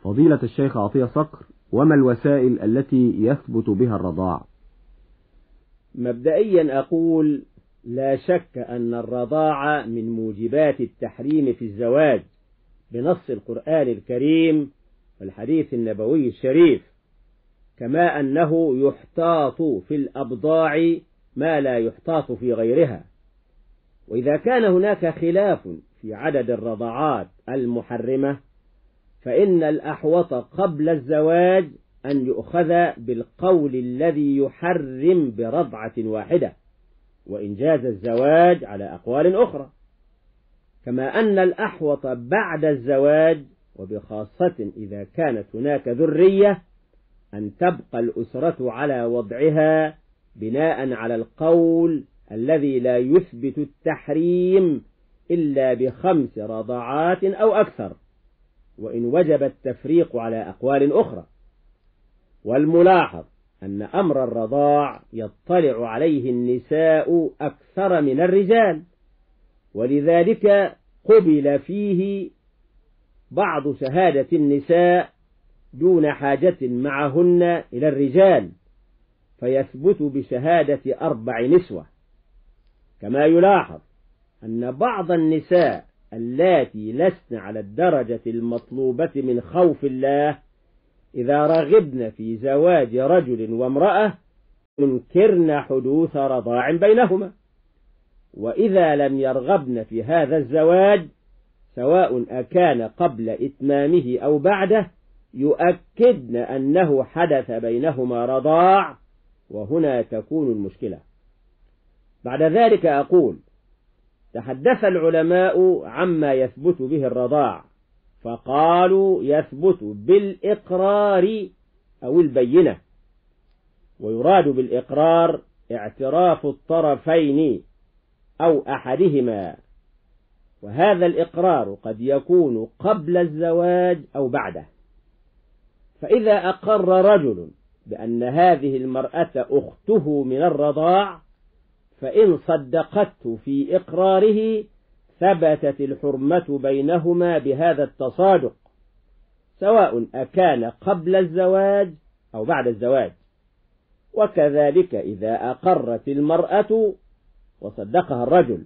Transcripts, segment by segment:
فضيلة الشيخ عطية صقر، وما الوسائل التي يثبت بها الرضاع؟ مبدئيا أقول لا شك أن الرضاعة من موجبات التحريم في الزواج بنص القرآن الكريم والحديث النبوي الشريف، كما أنه يحتاط في الأبضاع ما لا يحتاط في غيرها. وإذا كان هناك خلاف في عدد الرضاعات المحرمة فإن الأحوط قبل الزواج أن يؤخذ بالقول الذي يحرم برضعة واحدة، وإن جاز الزواج على أقوال أخرى، كما أن الأحوط بعد الزواج وبخاصة إذا كانت هناك ذرية أن تبقى الأسرة على وضعها بناء على القول الذي لا يثبت التحريم إلا ب5 رضاعات أو أكثر، وإن وجب التفريق على أقوال أخرى. والملاحظ أن أمر الرضاع يطلع عليه النساء أكثر من الرجال، ولذلك قبل فيه بعض شهادة النساء دون حاجة معهن إلى الرجال، فيثبت بشهادة 4 نسوة. كما يلاحظ أن بعض النساء اللاتي لسن على الدرجة المطلوبة من خوف الله إذا رغبن في زواج رجل وامرأة ينكرن حدوث رضاع بينهما، وإذا لم يرغبن في هذا الزواج سواء أكان قبل إتمامه أو بعده يؤكدن أنه حدث بينهما رضاع، وهنا تكون المشكلة. بعد ذلك أقول تحدث العلماء عما يثبت به الرضاع، فقالوا يثبت بالإقرار أو البينة، ويراد بالإقرار اعتراف الطرفين أو أحدهما، وهذا الإقرار قد يكون قبل الزواج أو بعده. فإذا أقر رجل بأن هذه المرأة أخته من الرضاع فإن صدقته في إقراره ثبتت الحرمة بينهما بهذا التصادق، سواء أكان قبل الزواج أو بعد الزواج. وكذلك إذا أقرت المرأة وصدقها الرجل،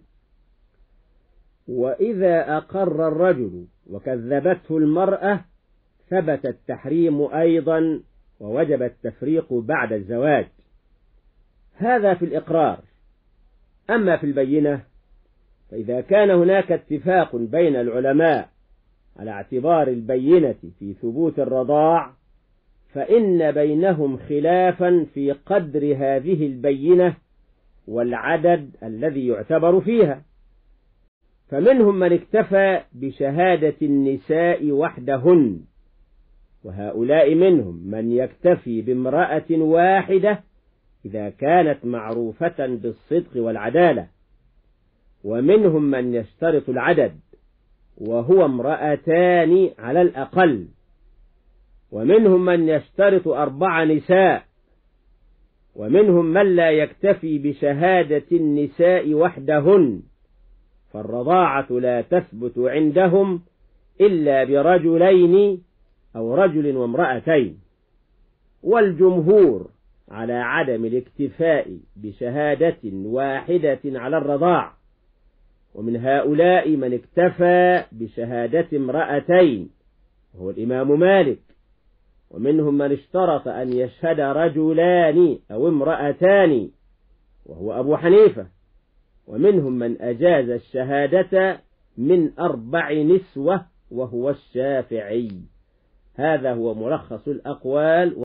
وإذا أقر الرجل وكذبته المرأة ثبت التحريم أيضا ووجب التفريق بعد الزواج. هذا في الإقرار. أما في البينة فإذا كان هناك اتفاق بين العلماء على اعتبار البينة في ثبوت الرضاع فإن بينهم خلافا في قدر هذه البينة والعدد الذي يعتبر فيها، فمنهم من اكتفى بشهادة النساء وحدهن، وهؤلاء منهم من يكتفي بامرأة واحدة إذا كانت معروفة بالصدق والعدالة، ومنهم من يشترط العدد وهو 2 على الأقل، ومنهم من يشترط 4 نساء، ومنهم من لا يكتفي بشهادة النساء وحدهن، فالرضاعة لا تثبت عندهم إلا برجلين أو رجل وامرأتين. والجمهور على عدم الاكتفاء بشهادة واحدة على الرضاع، ومن هؤلاء من اكتفى بشهادة 2 وهو الإمام مالك، ومنهم من اشترط أن يشهد رجلان أو امرأتان وهو أبو حنيفة، ومنهم من أجاز الشهادة من 4 نسوة وهو الشافعي. هذا هو ملخص الأقوال.